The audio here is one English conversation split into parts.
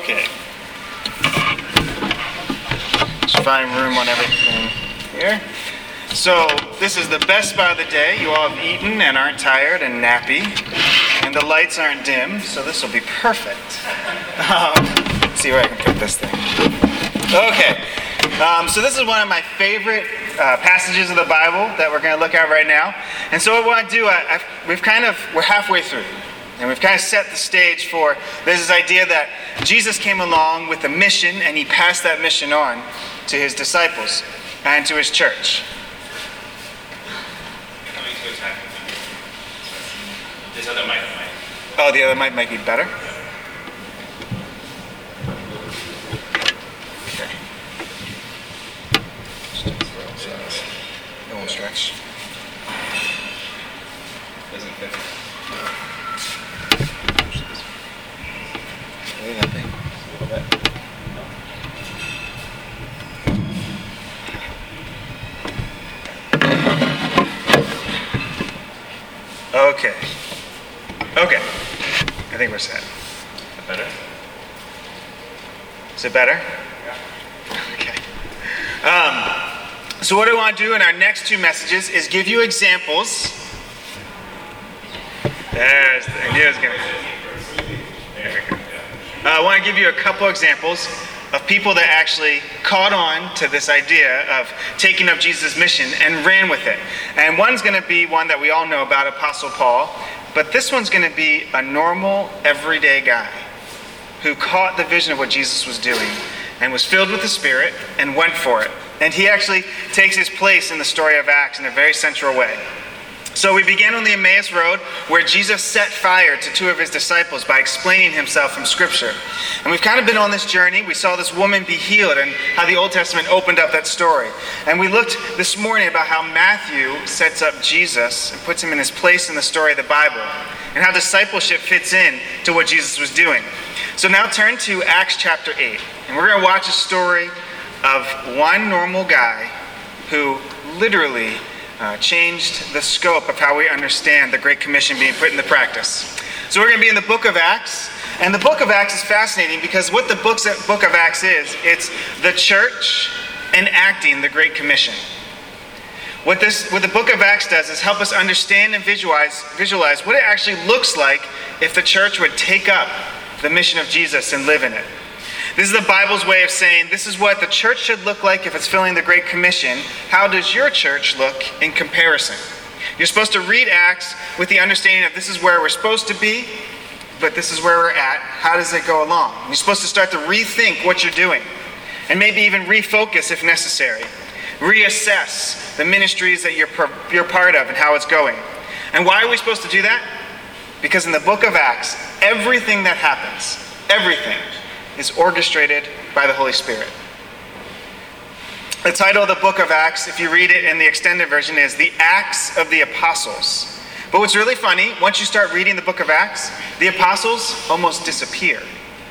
Okay. Just find room on everything here. So this is the best spot of the day. You all have eaten and aren't tired and nappy. And the lights aren't dim, so this will be perfect. Let's see where I can put this thing. Okay. So this is one of my favorite passages of the Bible that we're going to look at right now. And so what I want to do, we're halfway through. And we've kind of set the stage for, there's this idea that Jesus came along with a mission and he passed that mission on to his disciples and to his church. This other mic. Oh, the other mic might be better? Okay. It won't stretch. Doesn't fit. Okay. I think we're set. Is that better? Is it better? Yeah. Okay. So what I want to do in our next two messages is give you examples. There's the idea is going to. I want to give you a couple examples of people that actually caught on to this idea of taking up Jesus' mission and ran with it. And one's going to be one that we all know about, Apostle Paul. But this one's going to be a normal, everyday guy who caught the vision of what Jesus was doing and was filled with the Spirit and went for it. And he actually takes his place in the story of Acts in a very central way. So we began on the Emmaus Road where Jesus set fire to two of his disciples by explaining himself from Scripture. And we've kind of been on this journey. We saw this woman be healed and how the Old Testament opened up that story. And we looked this morning about how Matthew sets up Jesus and puts him in his place in the story of the Bible and how discipleship fits in to what Jesus was doing. So now turn to Acts chapter 8. And we're going to watch a story of one normal guy who literally changed the scope of how we understand the Great Commission being put into practice. So we're going to be in the book of Acts. And the book of Acts is fascinating because what the book of Acts is, it's the church enacting the Great Commission. What the book of Acts does is help us understand and visualize what it actually looks like if the church would take up the mission of Jesus and live in it. This is the Bible's way of saying this is what the church should look like if it's filling the Great Commission. How does your church look in comparison? You're supposed to read Acts with the understanding of this is where we're supposed to be, but this is where we're at. How does it go along? You're supposed to start to rethink what you're doing and maybe even refocus if necessary. Reassess the ministries that you're part of and how it's going. And why are we supposed to do that? Because in the book of Acts, everything that happens, everything, is orchestrated by the Holy Spirit. The title of the book of Acts, if you read it in the extended version, is The Acts of the Apostles. But what's really funny, once you start reading the book of Acts, the apostles almost disappear.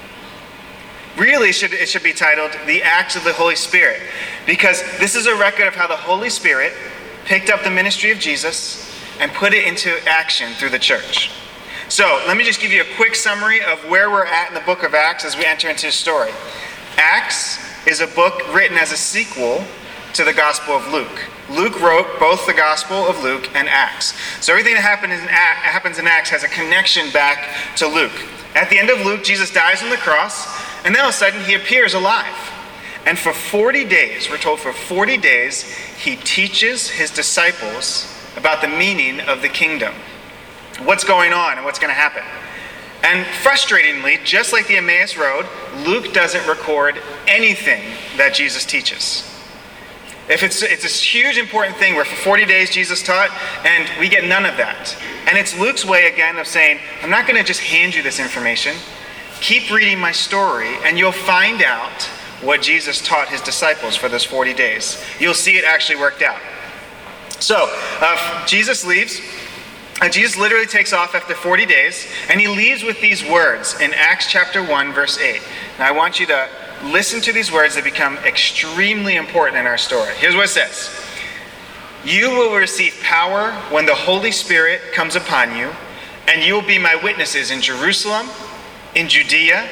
Really, it should be titled The Acts of the Holy Spirit, because this is a record of how the Holy Spirit picked up the ministry of Jesus and put it into action through the church. So let me just give you a quick summary of where we're at in the book of Acts as we enter into his story. Acts is a book written as a sequel to the Gospel of Luke. Luke wrote both the Gospel of Luke and Acts. So everything that happens in Acts has a connection back to Luke. At the end of Luke, Jesus dies on the cross, and then all of a sudden he appears alive. And for 40 days, we're told for 40 days, he teaches his disciples about the meaning of the kingdom. What's going on and what's going to happen. And frustratingly, just like the Emmaus Road, Luke doesn't record anything that Jesus teaches. It's this huge important thing where for 40 days Jesus taught, and we get none of that. And it's Luke's way again of saying, I'm not going to just hand you this information. Keep reading my story, and you'll find out what Jesus taught his disciples for those 40 days. You'll see it actually worked out. So, Jesus leaves. Jesus literally takes off after 40 days, and he leaves with these words in Acts chapter 1, verse 8. Now I want you to listen to these words that become extremely important in our story. Here's what it says. You will receive power when the Holy Spirit comes upon you, and you will be my witnesses in Jerusalem, in Judea,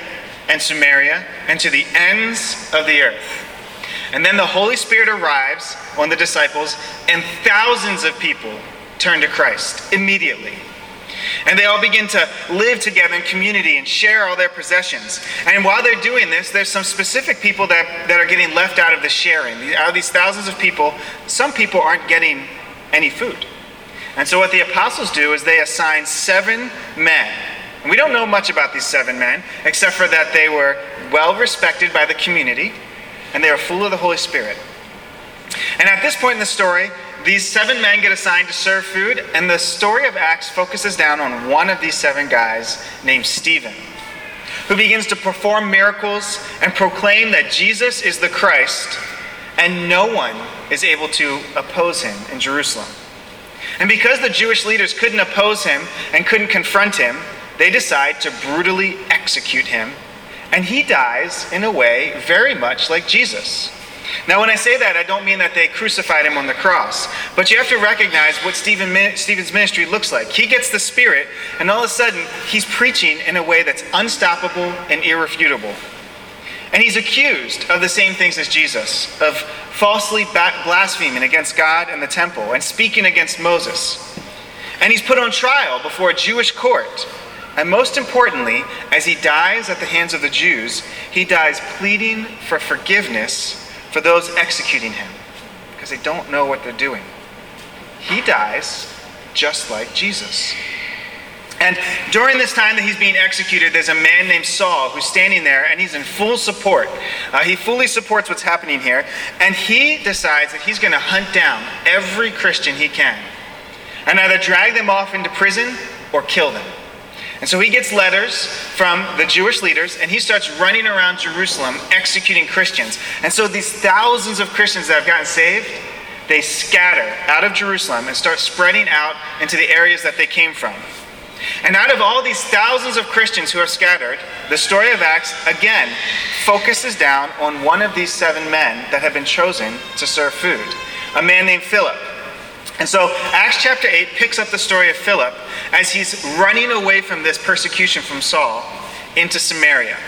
and Samaria and to the ends of the earth. And then the Holy Spirit arrives on the disciples, and thousands of people turn to Christ immediately. And they all begin to live together in community and share all their possessions. And while they're doing this, there's some specific people that are getting left out of the sharing. Out of these thousands of people, some people aren't getting any food. And so what the apostles do is they assign 7 men. And we don't know much about these 7 men, except for that they were well respected by the community, and they were full of the Holy Spirit. And at this point in the story, these 7 men get assigned to serve food, and the story of Acts focuses down on one of these 7 guys named Stephen, who begins to perform miracles and proclaim that Jesus is the Christ, and no one is able to oppose him in Jerusalem. And because the Jewish leaders couldn't oppose him and couldn't confront him, they decide to brutally execute him, and he dies in a way very much like Jesus. Now, when I say that, I don't mean that they crucified him on the cross, but you have to recognize what Stephen's ministry looks like. He gets the Spirit, and all of a sudden, he's preaching in a way that's unstoppable and irrefutable. And he's accused of the same things as Jesus, of falsely blaspheming against God and the temple, and speaking against Moses. And he's put on trial before a Jewish court. And most importantly, as he dies at the hands of the Jews, he dies pleading for forgiveness for those executing him, because they don't know what they're doing. He dies just like Jesus. And during this time that he's being executed, there's a man named Saul who's standing there, and he's in full support. He fully supports what's happening here, and he decides that he's going to hunt down every Christian he can, and either drag them off into prison or kill them. And so he gets letters from the Jewish leaders, and he starts running around Jerusalem executing Christians. And so these thousands of Christians that have gotten saved, they scatter out of Jerusalem and start spreading out into the areas that they came from. And out of all these thousands of Christians who are scattered, the story of Acts, again, focuses down on one of these 7 men that have been chosen to serve food, a man named Philip. And so Acts chapter 8 picks up the story of Philip as he's running away from this persecution from Saul into Samaria.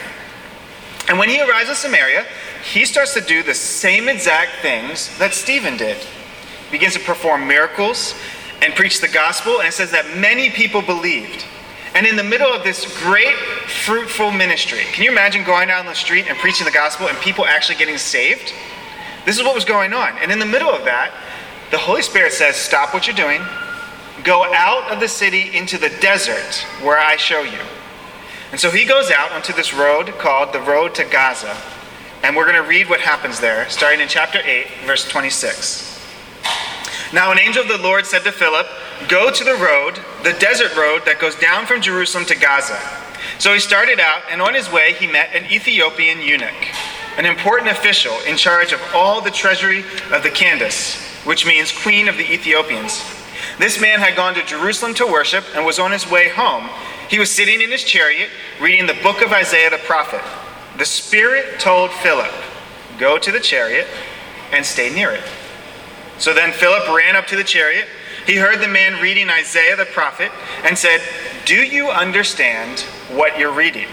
And when he arrives in Samaria, he starts to do the same exact things that Stephen did. He begins to perform miracles and preach the gospel, and it says that many people believed. And in the middle of this great, fruitful ministry, can you imagine going out on the street and preaching the gospel and people actually getting saved? This is what was going on. And in the middle of that, the Holy Spirit says, stop what you're doing, go out of the city into the desert where I show you. And so he goes out onto this road called the road to Gaza. And we're going to read what happens there, starting in chapter 8, verse 26. Now an angel of the Lord said to Philip, go to the road, the desert road that goes down from Jerusalem to Gaza. So he started out, and on his way he met an Ethiopian eunuch, an important official in charge of all the treasury of the Candace, which means Queen of the Ethiopians. This man had gone to Jerusalem to worship and was on his way home. He was sitting in his chariot reading the book of Isaiah the prophet. The Spirit told Philip, go to the chariot and stay near it. So then Philip ran up to the chariot. He heard the man reading Isaiah the prophet and said, do you understand what you're reading?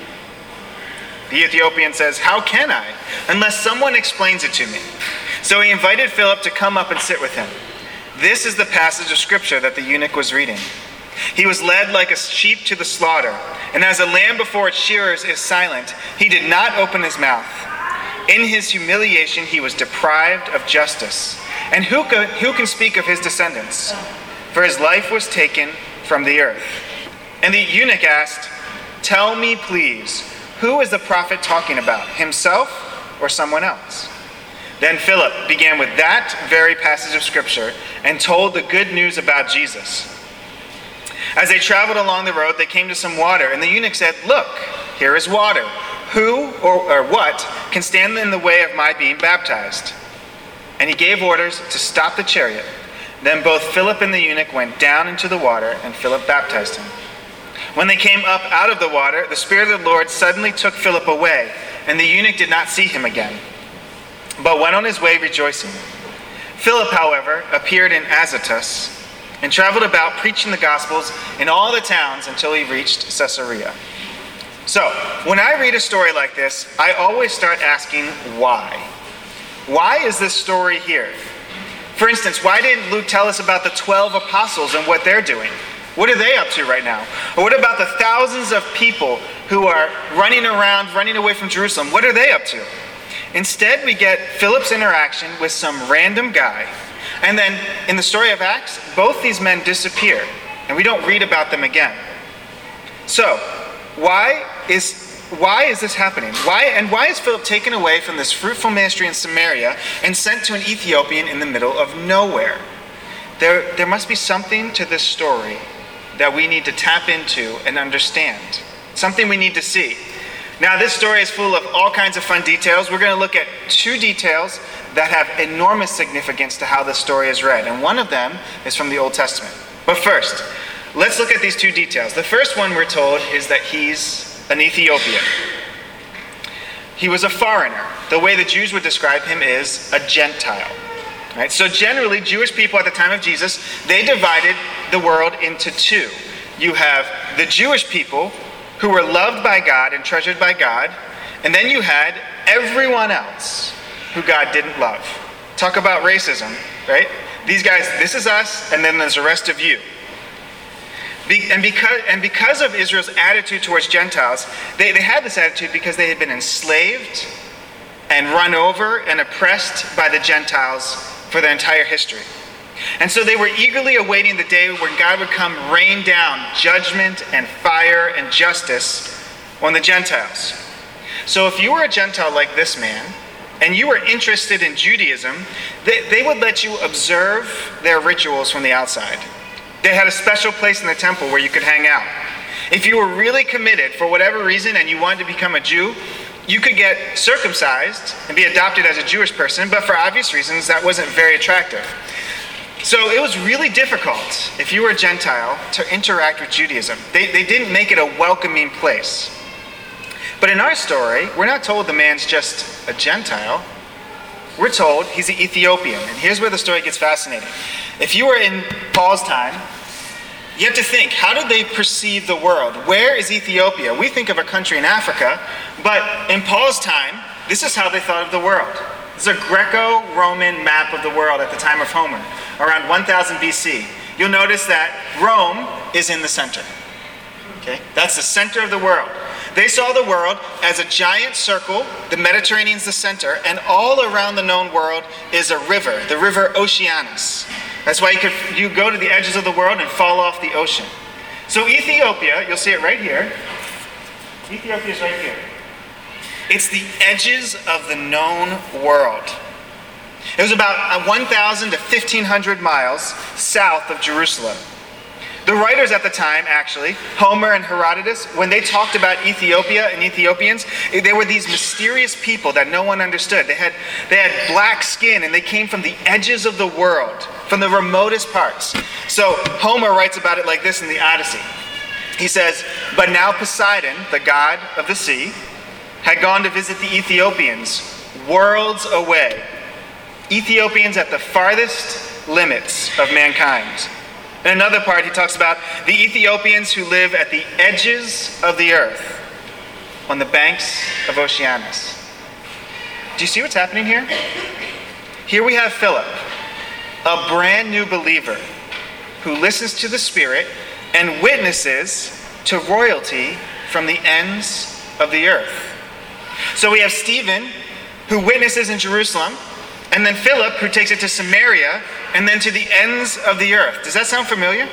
The Ethiopian says, how can I, unless someone explains it to me? So he invited Philip to come up and sit with him. This is the passage of scripture that the eunuch was reading. He was led like a sheep to the slaughter, and as a lamb before its shearers is silent, he did not open his mouth. In his humiliation he was deprived of justice. And who can speak of his descendants? For his life was taken from the earth. And the eunuch asked, tell me please, who is the prophet talking about, himself or someone else? Then Philip began with that very passage of scripture and told the good news about Jesus. As they traveled along the road, they came to some water, and the eunuch said, look, here is water. Who or what can stand in the way of my being baptized? And he gave orders to stop the chariot. Then both Philip and the eunuch went down into the water, and Philip baptized him. When they came up out of the water, the Spirit of the Lord suddenly took Philip away, and the eunuch did not see him again, but went on his way rejoicing. Philip, however, appeared in Azotus and traveled about preaching the Gospels in all the towns until he reached Caesarea. So, when I read a story like this, I always start asking why. Why is this story here? For instance, why didn't Luke tell us about the 12 apostles and what they're doing? What are they up to right now? Or what about the thousands of people who are running around, running away from Jerusalem? What are they up to? Instead, we get Philip's interaction with some random guy. And then in the story of Acts, both these men disappear, and we don't read about them again. So, why is this happening? Why is Philip taken away from this fruitful ministry in Samaria and sent to an Ethiopian in the middle of nowhere? There must be something to this story that we need to tap into and understand. Something we need to see. Now, this story is full of all kinds of fun details. We're going to look at two details that have enormous significance to how this story is read. And one of them is from the Old Testament. But first, let's look at these two details. The first one we're told is that he's an Ethiopian. He was a foreigner. The way the Jews would describe him is a Gentile. Right? So generally, Jewish people at the time of Jesus, they divided the world into two. You have the Jewish people who were loved by God and treasured by God, and then you had everyone else who God didn't love. Talk about racism, right? These guys, this is us, and then there's the rest of you. And because of Israel's attitude towards Gentiles, they had this attitude because they had been enslaved and run over and oppressed by the Gentiles for their entire history. And so they were eagerly awaiting the day when God would come rain down judgment and fire and justice on the Gentiles. So if you were a Gentile like this man, and you were interested in Judaism, they would let you observe their rituals from the outside. They had a special place in the temple where you could hang out. If you were really committed for whatever reason and you wanted to become a Jew, you could get circumcised and be adopted as a Jewish person, but for obvious reasons, that wasn't very attractive. So it was really difficult, if you were a Gentile, to interact with Judaism. They didn't make it a welcoming place. But in our story, we're not told the man's just a Gentile. We're told he's an Ethiopian. And here's where the story gets fascinating. If you were in Paul's time, you have to think, how did they perceive the world? Where is Ethiopia? We think of a country in Africa, but in Paul's time, this is how they thought of the world. This is a Greco-Roman map of the world at the time of Homer, around 1000 BC. You'll notice that Rome is in the center. Okay? That's the center of the world. They saw the world as a giant circle, the Mediterranean's the center, and all around the known world is a river, the river Oceanus. That's why you go to the edges of the world and fall off the ocean. So Ethiopia, you'll see it right here. Ethiopia is right here. It's the edges of the known world. It was about 1,000 to 1,500 miles south of Jerusalem. The writers at the time, actually, Homer and Herodotus, when they talked about Ethiopia and Ethiopians, they were these mysterious people that no one understood. They had black skin, and they came from the edges of the world, from the remotest parts. So Homer writes about it like this in the Odyssey. He says, "But now Poseidon, the god of the sea, had gone to visit the Ethiopians, worlds away. Ethiopians at the farthest limits of mankind." In another part, he talks about the Ethiopians who live at the edges of the earth, on the banks of Oceanus. Do you see what's happening here? Here we have Philip, a brand new believer, who listens to the Spirit and witnesses to royalty from the ends of the earth. So we have Stephen, who witnesses in Jerusalem, and then Philip, who takes it to Samaria, and then to the ends of the earth. Does that sound familiar?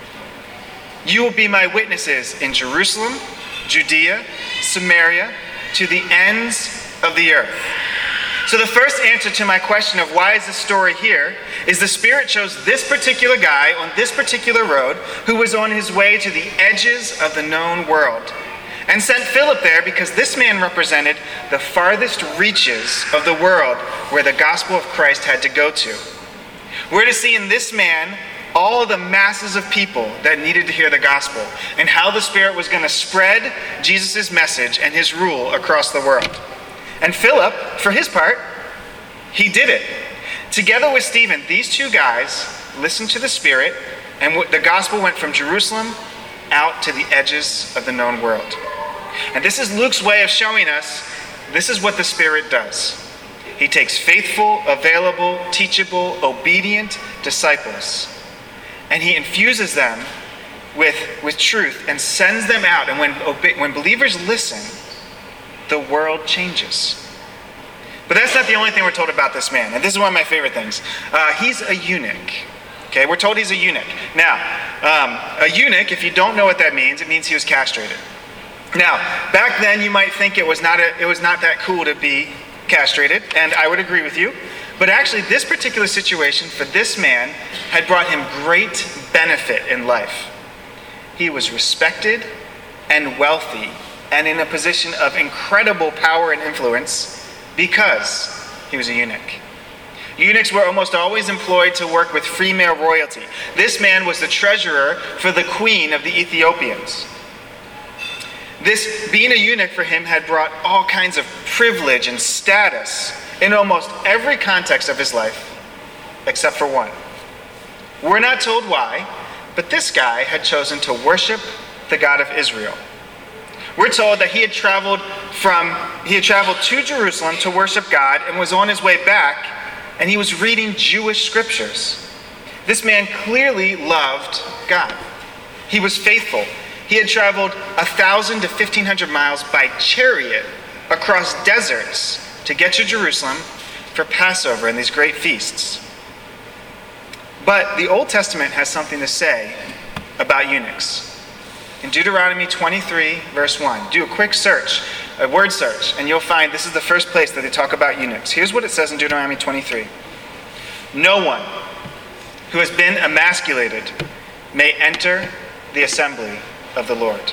You will be my witnesses in Jerusalem, Judea, Samaria, to the ends of the earth. So the first answer to my question of why is this story here is the Spirit chose this particular guy on this particular road who was on his way to the edges of the known world, and sent Philip there because this man represented the farthest reaches of the world where the gospel of Christ had to go to. We're to see in this man all the masses of people that needed to hear the gospel and how the Spirit was going to spread Jesus' message and his rule across the world. And Philip, for his part, he did it. Together with Stephen, these two guys listened to the Spirit, and the gospel went from Jerusalem out to the edges of the known world. And this is Luke's way of showing us this is what the Spirit does. He takes faithful, available, teachable, obedient disciples, and he infuses them with truth and sends them out. And when believers listen, the world changes. But that's not the only thing we're told about this man. And this is one of my favorite things. He's a eunuch. Okay, we're told he's a eunuch. Now, a eunuch, if you don't know what that means, it means he was castrated. Now, back then you might think it was not that cool to be castrated, and I would agree with you. But actually, this particular situation for this man had brought him great benefit in life. He was respected and wealthy and in a position of incredible power and influence because he was a eunuch. Eunuchs were almost always employed to work with female royalty. This man was the treasurer for the queen of the Ethiopians. This being a eunuch for him had brought all kinds of privilege and status in almost every context of his life, except for one. We're not told why, but this guy had chosen to worship the God of Israel. We're told that he had traveled to Jerusalem to worship God and was on his way back, and he was reading Jewish scriptures. This man clearly loved God. He was faithful. He had traveled 1,000 to 1,500 miles by chariot across deserts to get to Jerusalem for Passover and these great feasts. But the Old Testament has something to say about eunuchs. In Deuteronomy 23, verse 1, do a quick search, a word search, and you'll find this is the first place that they talk about eunuchs. Here's what it says in Deuteronomy 23. No one who has been emasculated may enter the assembly of the Lord.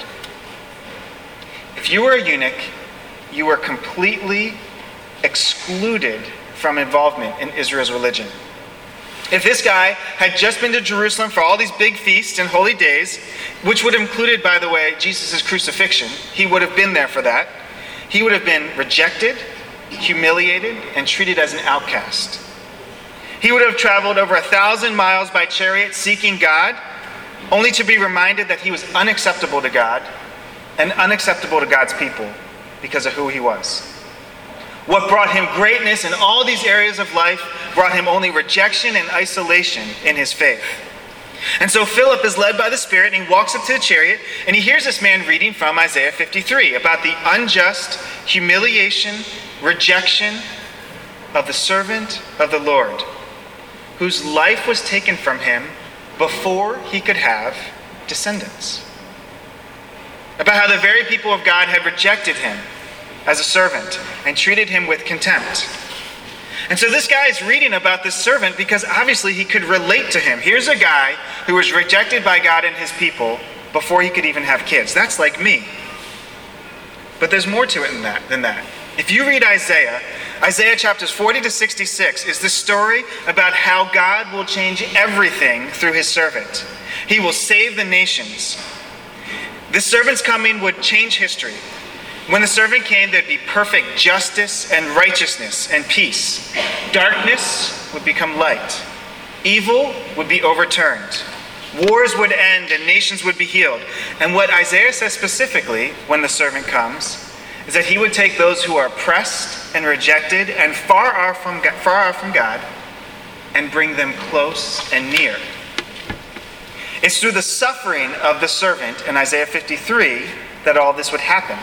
If you were a eunuch, you were completely excluded from involvement in Israel's religion. If this guy had just been to Jerusalem for all these big feasts and holy days, which would have included, by the way, Jesus' crucifixion, he would have been there for that. He would have been rejected, humiliated, and treated as an outcast. He would have traveled over 1,000 miles by chariot seeking God, only to be reminded that he was unacceptable to God and unacceptable to God's people because of who he was. What brought him greatness in all these areas of life brought him only rejection and isolation in his faith. And so Philip is led by the Spirit, and he walks up to the chariot, and he hears this man reading from Isaiah 53 about the unjust humiliation, rejection of the servant of the Lord, whose life was taken from him before he could have descendants. About how the very people of God had rejected him as a servant and treated him with contempt. And so this guy is reading about this servant because obviously he could relate to him. Here's a guy who was rejected by God and his people before he could even have kids. That's like me. But there's more to it than that. If you read Isaiah chapters 40 to 66 is the story about how God will change everything through his servant. He will save the nations. This servant's coming would change history. When the servant came, there'd be perfect justice and righteousness and peace. Darkness would become light. Evil would be overturned. Wars would end and nations would be healed. And what Isaiah says specifically when the servant comes is that he would take those who are oppressed and rejected and far off from God and bring them close and near. It's through the suffering of the servant in Isaiah 53 that all this would happen.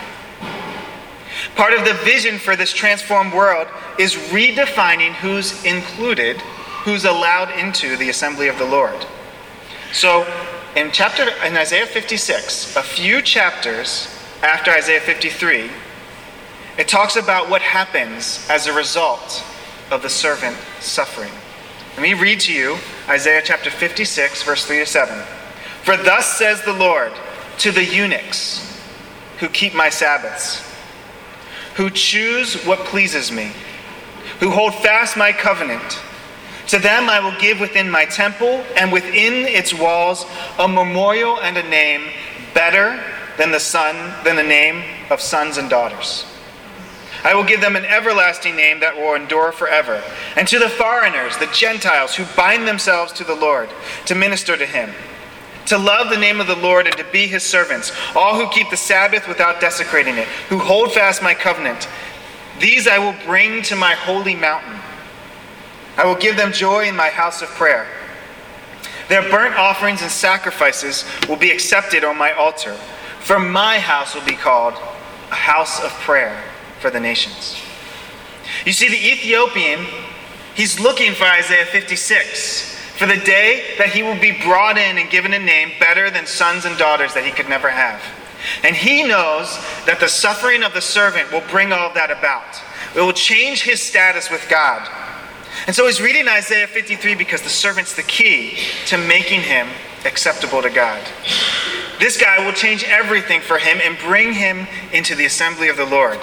Part of the vision for this transformed world is redefining who's included, who's allowed into the assembly of the Lord. So in Isaiah 56, a few chapters after Isaiah 53, it talks about what happens as a result of the servant suffering. Let me read to you Isaiah chapter 56, verse 3 to 7. For thus says the Lord to the eunuchs who keep my Sabbaths, who choose what pleases me, who hold fast my covenant. To them I will give within my temple and within its walls a memorial and a name better than the name of sons and daughters. I will give them an everlasting name that will endure forever. And to the foreigners, the Gentiles who bind themselves to the Lord to minister to him, to love the name of the Lord and to be his servants, all who keep the Sabbath without desecrating it, who hold fast my covenant. These I will bring to my holy mountain. I will give them joy in my house of prayer. Their burnt offerings and sacrifices will be accepted on my altar, for my house will be called a house of prayer for the nations. You see, the Ethiopian, he's looking for Isaiah 56, for the day that he will be brought in and given a name better than sons and daughters that he could never have. And he knows that the suffering of the servant will bring all of that about. It will change his status with God. And so he's reading Isaiah 53 because the servant's the key to making him acceptable to God. This guy will change everything for him and bring him into the assembly of the Lord.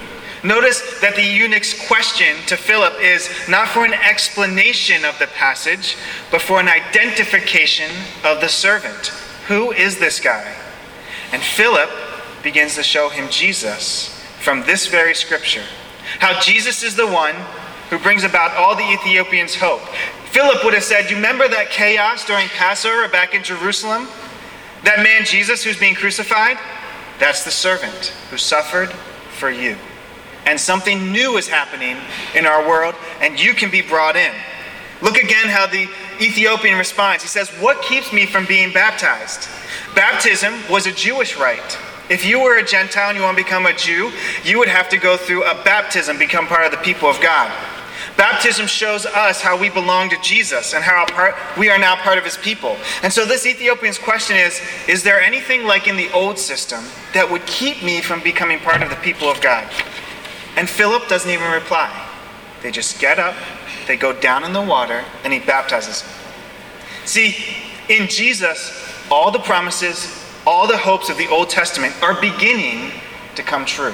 Notice that the eunuch's question to Philip is not for an explanation of the passage, but for an identification of the servant. Who is this guy? And Philip begins to show him Jesus from this very scripture. How Jesus is the one who brings about all the Ethiopians' hope. Philip would have said, you remember that chaos during Passover back in Jerusalem? That man Jesus who's being crucified? That's the servant who suffered for you. And something new is happening in our world, and you can be brought in. Look again how the Ethiopian responds. He says, what keeps me from being baptized? Baptism was a Jewish rite. If you were a Gentile and you want to become a Jew, you would have to go through a baptism, become part of the people of God. Baptism shows us how we belong to Jesus and how we are now part of his people. And so this Ethiopian's question is there anything like in the old system that would keep me from becoming part of the people of God? And Philip doesn't even reply. They just get up, they go down in the water, and he baptizes them. See, in Jesus, all the promises, all the hopes of the Old Testament are beginning to come true.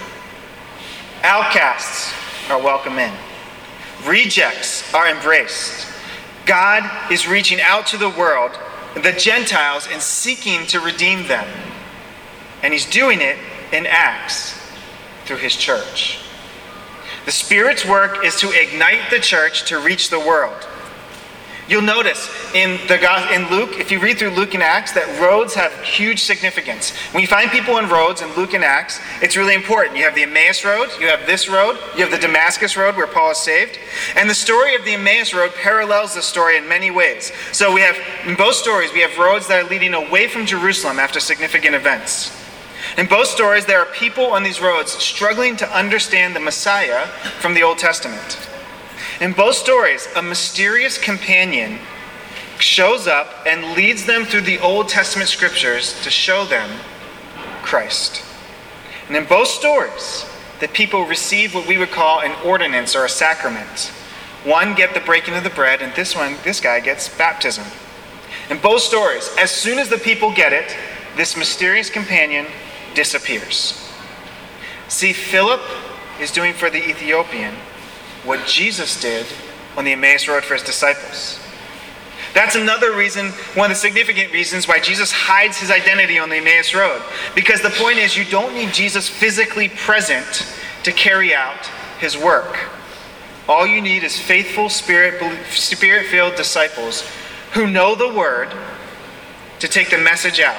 Outcasts are welcome in. Rejects are embraced. God is reaching out to the world, the Gentiles, and seeking to redeem them. And he's doing it in Acts through his church. The Spirit's work is to ignite the church to reach the world. You'll notice in Luke, if you read through Luke and Acts, that roads have huge significance. When you find people in roads in Luke and Acts, it's really important. You have the Emmaus Road, you have this road, you have the Damascus Road where Paul is saved. And the story of the Emmaus Road parallels the story in many ways. So we have, in both stories, we have roads that are leading away from Jerusalem after significant events. In both stories, there are people on these roads struggling to understand the Messiah from the Old Testament. In both stories, a mysterious companion shows up and leads them through the Old Testament scriptures to show them Christ. And in both stories, the people receive what we would call an ordinance or a sacrament. One get the breaking of the bread, and this guy gets baptism. In both stories, as soon as the people get it, this mysterious companion disappears. See, Philip is doing for the Ethiopian what Jesus did on the Emmaus Road for his disciples. That's another reason, one of the significant reasons why Jesus hides his identity on the Emmaus Road. Because the point is, you don't need Jesus physically present to carry out his work. All you need is faithful, spirit-filled disciples who know the word to take the message out.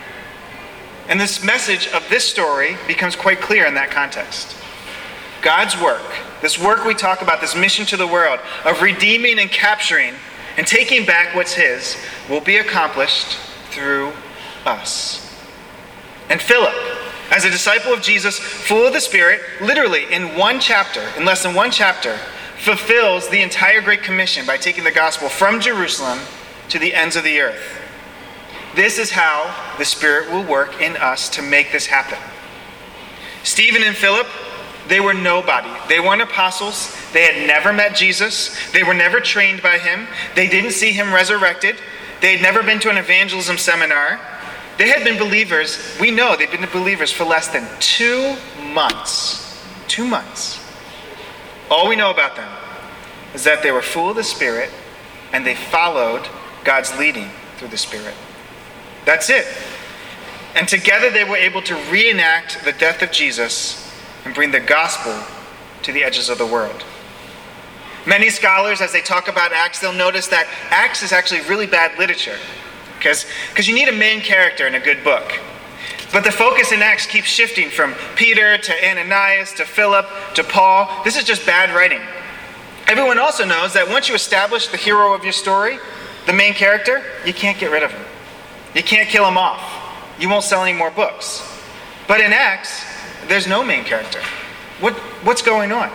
And this message of this story becomes quite clear in that context. God's work, this work we talk about, this mission to the world of redeeming and capturing and taking back what's his, will be accomplished through us. And Philip, as a disciple of Jesus, full of the Spirit, literally in less than one chapter, fulfills the entire Great Commission by taking the gospel from Jerusalem to the ends of the earth. This is how the Spirit will work in us to make this happen. Stephen and Philip, they were nobody. They weren't apostles. They had never met Jesus. They were never trained by him. They didn't see him resurrected. They had never been to an evangelism seminar. They had been believers. We know they'd been believers for less than 2 months. 2 months. All we know about them is that they were full of the Spirit and they followed God's leading through the Spirit. That's it. And together they were able to reenact the death of Jesus and bring the gospel to the edges of the world. Many scholars, as they talk about Acts, they'll notice that Acts is actually really bad literature. because you need a main character in a good book. But the focus in Acts keeps shifting from Peter to Ananias to Philip to Paul. This is just bad writing. Everyone also knows that once you establish the hero of your story, the main character, you can't get rid of him. You can't kill him off. You won't sell any more books. But in Acts, there's no main character. What's going on?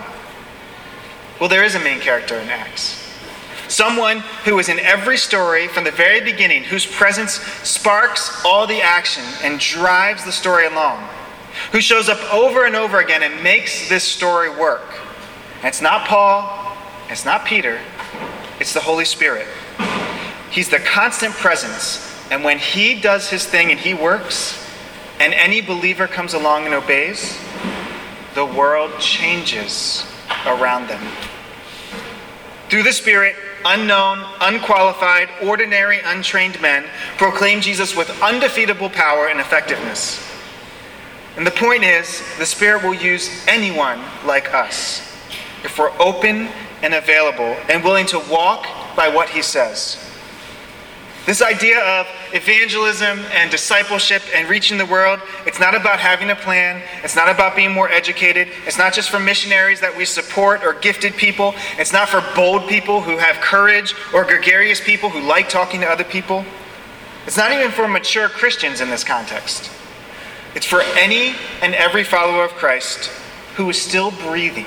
Well, there is a main character in Acts. Someone who is in every story from the very beginning, whose presence sparks all the action and drives the story along, who shows up over and over again and makes this story work. And it's not Paul, it's not Peter, it's the Holy Spirit. He's the constant presence, and when he does his thing and he works, and any believer comes along and obeys, the world changes around them. Through the Spirit, unknown, unqualified, ordinary, untrained men proclaim Jesus with undefeatable power and effectiveness. And the point is, the Spirit will use anyone like us if we're open and available and willing to walk by what he says. This idea of evangelism and discipleship and reaching the world, it's not about having a plan. It's not about being more educated. It's not just for missionaries that we support or gifted people. It's not for bold people who have courage or gregarious people who like talking to other people. It's not even for mature Christians in this context. It's for any and every follower of Christ who is still breathing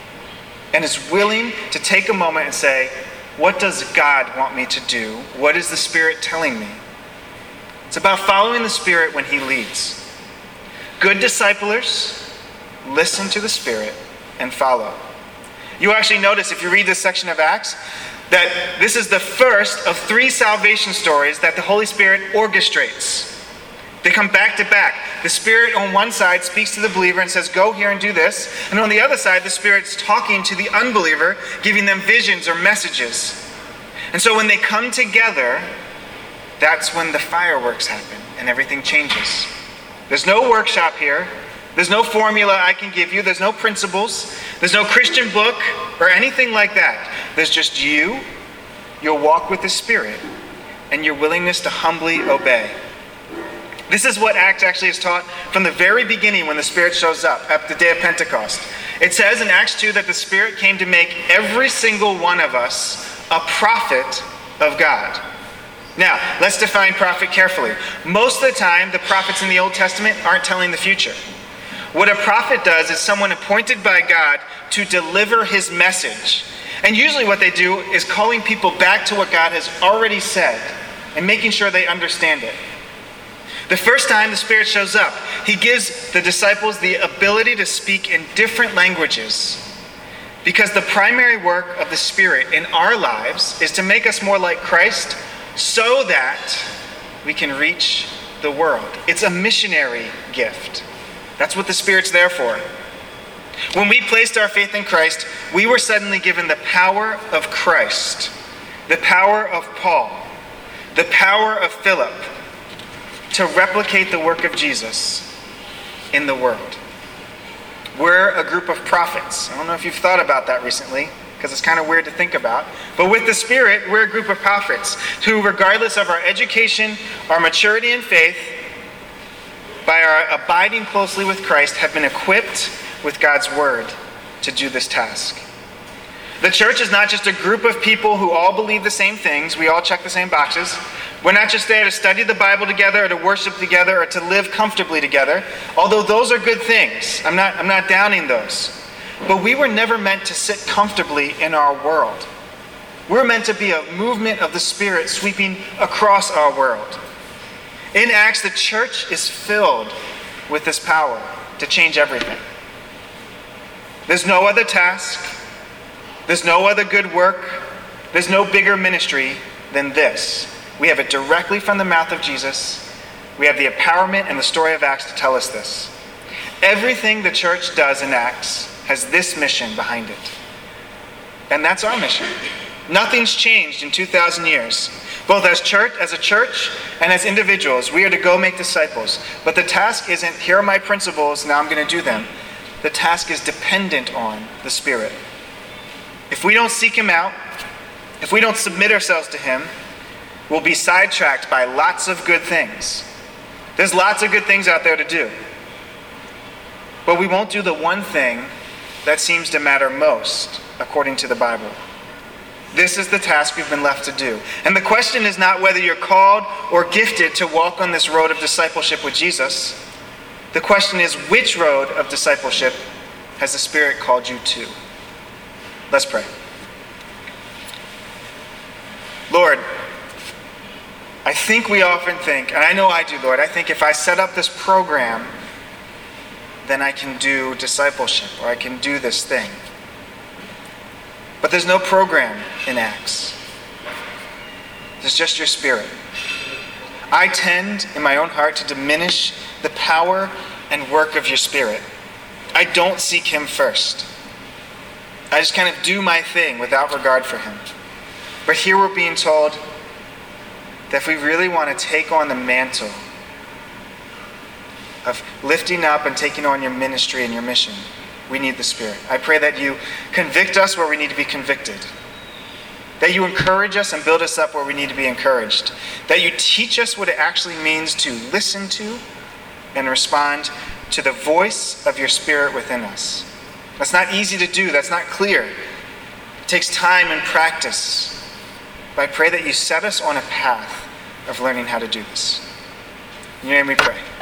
and is willing to take a moment and say, what does God want me to do? What is the Spirit telling me? It's about following the Spirit when he leads. Good disciplers listen to the Spirit and follow. You actually notice if you read this section of Acts that this is the first of 3 salvation stories that the Holy Spirit orchestrates. They come back to back. The Spirit on one side speaks to the believer and says, go here and do this. And on the other side, the Spirit's talking to the unbeliever, giving them visions or messages. And so when they come together, that's when the fireworks happen and everything changes. There's no workshop here. There's no formula I can give you. There's no principles. There's no Christian book or anything like that. There's just you, your walk with the Spirit, and your willingness to humbly obey. This is what Acts actually is taught from the very beginning when the Spirit shows up at the day of Pentecost. It says in Acts 2 that the Spirit came to make every single one of us a prophet of God. Now, let's define prophet carefully. Most of the time, the prophets in the Old Testament aren't telling the future. What a prophet does is someone appointed by God to deliver his message. And usually what they do is calling people back to what God has already said and making sure they understand it. The first time the Spirit shows up, he gives the disciples the ability to speak in different languages. Because the primary work of the Spirit in our lives is to make us more like Christ so that we can reach the world. It's a missionary gift. That's what the Spirit's there for. When we placed our faith in Christ, we were suddenly given the power of Christ, the power of Paul, the power of Philip, to replicate the work of Jesus in the world. We're a group of prophets. I don't know if you've thought about that recently, because it's kind of weird to think about. But with the Spirit, we're a group of prophets who, regardless of our education, our maturity in faith, by our abiding closely with Christ, have been equipped with God's word to do this task. The church is not just a group of people who all believe the same things. We all check the same boxes. We're not just there to study the Bible together or to worship together or to live comfortably together, although those are good things. I'm not downing those. But we were never meant to sit comfortably in our world. We're meant to be a movement of the Spirit sweeping across our world. In Acts, the church is filled with this power to change everything. There's no other task. There's no other good work. There's no bigger ministry than this. We have it directly from the mouth of Jesus. We have the empowerment and the story of Acts to tell us this. Everything the church does in Acts has this mission behind it. And that's our mission. Nothing's changed in 2,000 years. Both as a church and as individuals, we are to go make disciples. But the task isn't, here are my principles, now I'm going to do them. The task is dependent on the Spirit. If we don't seek him out, if we don't submit ourselves to him, we'll be sidetracked by lots of good things. There's lots of good things out there to do. But we won't do the one thing that seems to matter most, according to the Bible. This is the task we've been left to do. And the question is not whether you're called or gifted to walk on this road of discipleship with Jesus. The question is, which road of discipleship has the Spirit called you to? Let's pray. Lord, I think we often think, and I know I do, Lord, I think if I set up this program, then I can do discipleship, or I can do this thing. But there's no program in Acts. There's just your Spirit. I tend, in my own heart, to diminish the power and work of your Spirit. I don't seek him first. I just kind of do my thing without regard for him. But here we're being told that if we really want to take on the mantle of lifting up and taking on your ministry and your mission, we need the Spirit. I pray that you convict us where we need to be convicted. That you encourage us and build us up where we need to be encouraged. That you teach us what it actually means to listen to and respond to the voice of your Spirit within us. That's not easy to do. That's not clear. It takes time and practice. But I pray that you set us on a path of learning how to do this. In your name we pray.